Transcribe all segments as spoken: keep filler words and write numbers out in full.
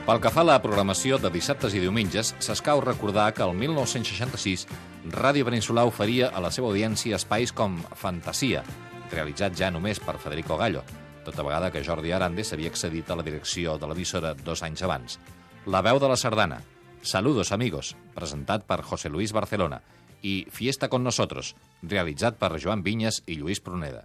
Pel que fa a la programació de dissabtes i diumenges, s'escau recordar que el mil nou-cents seixanta-sis Ràdio Peninsular oferia a la seva audiència espais com Fantasia, realitzat ja només per Federico Gallo, tota vegada que Jordi Arande s'havia accedit a la direcció de l'emissora dos anys abans. La veu de la sardana, Saludos amigos, presentat per José Luis Barcelona, i Fiesta con nosotros, realitzat per Joan Vinyes i Lluís Pruneda.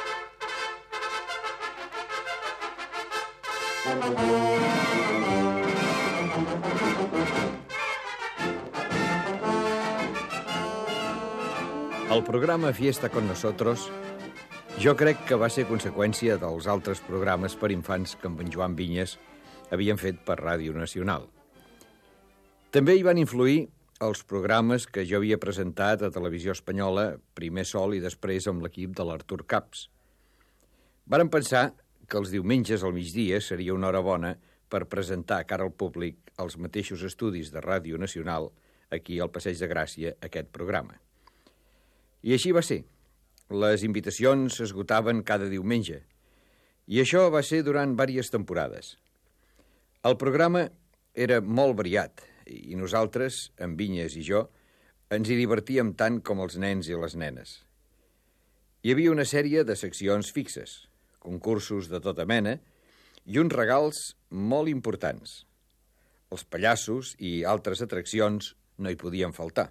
El programa Fiesta con nosotros jo crec que va ser conseqüència dels altres programes per infants que amb en Joan Vinyes havien fet per Ràdio Nacional. També hi van influir els programes que jo havia presentat a Televisió Espanyola, primer sol i després amb l'equip de l'Artur Caps. Varen pensar que els diumenges al migdia seria una hora bona per presentar cara al públic als mateixos estudis de Ràdio Nacional, aquí al Passeig de Gràcia, aquest programa. I així va ser. Les invitacions s'esgotaven cada diumenge, i això va ser durant diverses temporades. El programa era molt variat, i nosaltres, en Vinyes i jo, ens hi divertíem tant com els nens i les nenes. Hi havia una sèrie de seccions fixes, concursos de tota mena, i uns regals molt importants. Els pallassos i altres atraccions no hi podien faltar.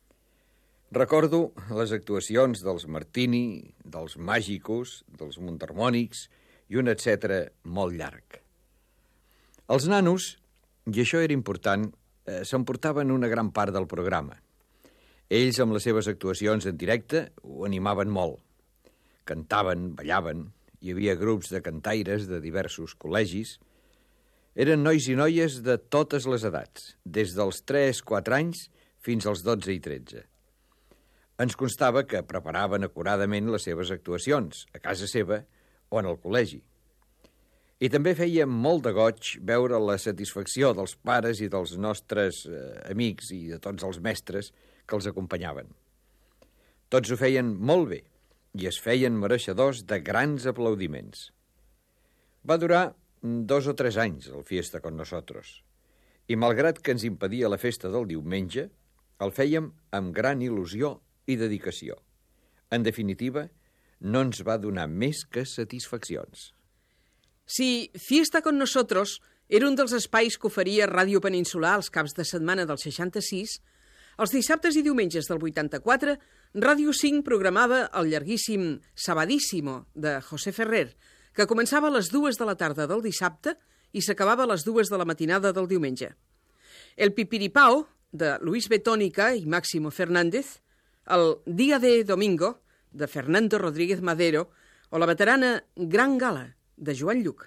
Recordo les actuacions dels Martini, dels Màgicos, dels Muntarmònics i un etcètera molt llarg. Els nanos, i això era important, eh, s'emportaven una gran part del programa. Ells, amb les seves actuacions en directe, ho animaven molt. Cantaven, ballaven, hi havia grups de cantaires de diversos col·legis. Eren nois i noies de totes les edats, des dels tres quatre anys fins als dotze i tretze. Ens constava que preparaven acuradament les seves actuacions, a casa seva o en el col·legi. I també feia molt de goig veure la satisfacció dels pares i dels nostres eh, amics i de tots els mestres que els acompanyaven. Tots ho feien molt bé i es feien mereixedors de grans aplaudiments. Va durar dos o tres anys el Fiesta con nosotros, i malgrat que ens impedia la festa del diumenge, el fèiem amb gran il·lusió i dedicació. En definitiva, no ens va donar més que satisfaccions. Si Fiesta con nosotros era un dels espais que oferia Ràdio Peninsular als caps de setmana del seixanta-sis, els dissabtes i diumenges del vuitanta-quatre, Ràdio cinc programava el llarguíssim Sabadísimo de José Ferrer, que començava a les dues de la tarda del dissabte i s'acabava a les dues de la matinada del diumenge. El Pipiripao, de Luis Betónica i Máximo Fernández, el Día de Domingo, de Fernando Rodríguez Madero, o la veterana Gran Gala, de Joan Lluc.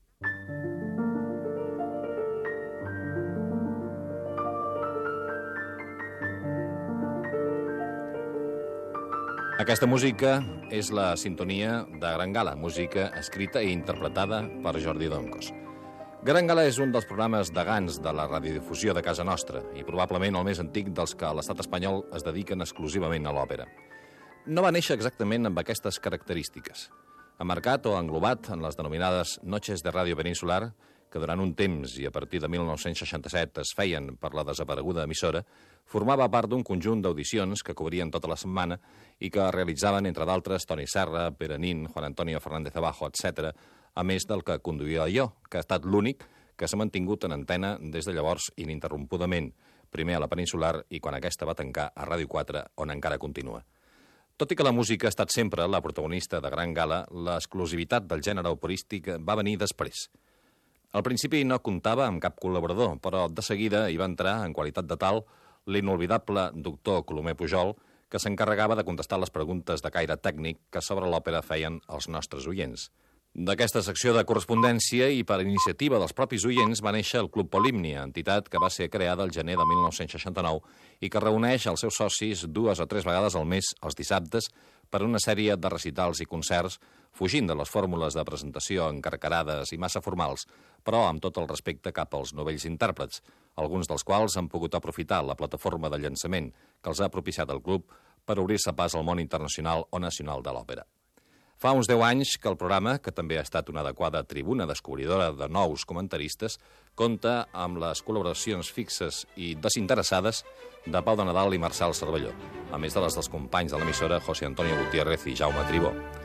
Aquesta música és la sintonia de Gran Gala, música escrita i interpretada per Jordi Doncos. Gran Gala és un dels programes de gans de la radiodifusió de casa nostra i probablement el més antic dels que a l'estat espanyol es dediquen exclusivament a l'òpera. No va néixer exactament amb aquestes característiques. Emmarcat o englobat en les denominades Noches de Ràdio Peninsular, que durant un temps i a partir de mil nou-cents seixanta-set es feien per la desapareguda emissora, formava part d'un conjunt d'audicions que cobrien tota la setmana i que realitzaven, entre d'altres, Toni Serra, Pere Nin, Juan Antonio Fernández Abajo, etcètera, a més del que conduïa jo, que ha estat l'únic que s'ha mantingut en antena des de llavors ininterrompudament, primer a la Peninsular i quan aquesta va tancar a Ràdio quatre, on encara continua. Tot i que la música ha estat sempre la protagonista de Gran Gala, l'exclusivitat del gènere operístic va venir després. Al principi no comptava amb cap col·laborador, però de seguida hi va entrar, en qualitat de tal, l'inolvidable doctor Colomer Pujol, que s'encarregava de contestar les preguntes de caire tècnic que sobre l'òpera feien els nostres oients. D'aquesta secció de correspondència i per iniciativa dels propis oients va néixer el Club Polímnia, entitat que va ser creada el gener de mil nou-cents seixanta-nou i que reuneix els seus socis dues o tres vegades al mes, els dissabtes, per una sèrie de recitals i concerts, fugint de les fórmules de presentació encarcarades i massa formals, però amb tot el respecte cap als novells intèrprets, alguns dels quals han pogut aprofitar la plataforma de llançament que els ha propiciat el club per obrir-se pas al món internacional o nacional de l'òpera. Fa uns deu anys que el programa, que també ha estat una adequada tribuna descobridora de nous comentaristes, compta amb les col·laboracions fixes i desinteressades de Pau de Nadal i Marçal Cervelló, a més de les dels companys de l'emissora José Antonio Gutiérrez i Jaume Tribó.